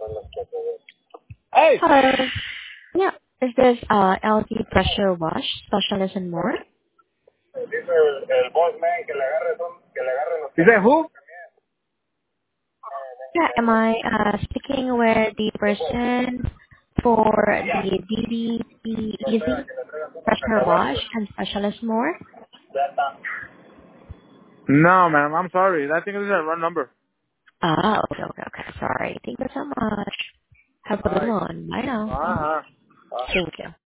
Hey! Hello. Yeah. Is this LG Pressure Wash Specialist and more? You said who? Yeah. Am I speaking with the person for the DDP Easy Pressure Wash and Specialist more? No, ma'am. I'm sorry. I think this is a wrong number. Okay. Sorry. Thank you so much. Have a good Alright. one. Bye now. Uh-huh. Thank you.